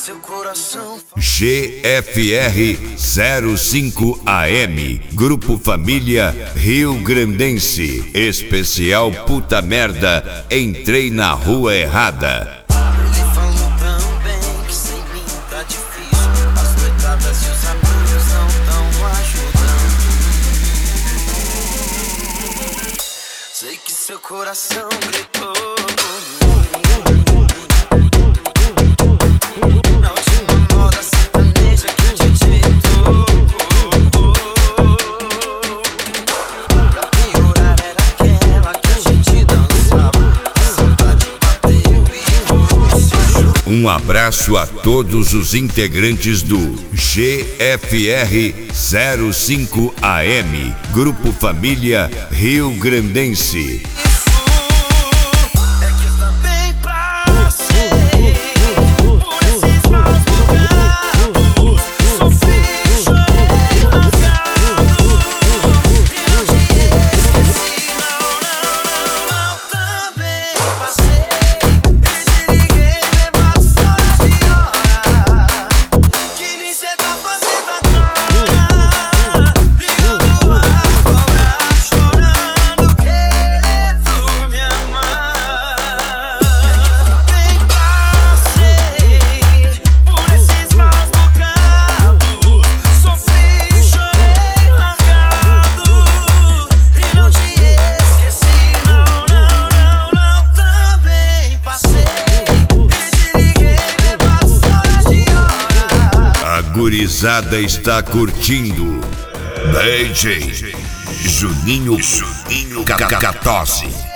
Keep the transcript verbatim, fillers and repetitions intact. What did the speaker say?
G F R zero cinco A M, Grupo Família Rio Grandense, especial Puta Merda, entrei na rua errada. Ele falou tão bem que sem mim tá difícil. As noitadas e os amigos não tão ajudando. Sei que seu coração gritou. Um abraço a todos os integrantes do G F R zero cinco A M, Grupo Família Rio Grandense. A gurizada está curtindo D J Juninho Juninho Catose.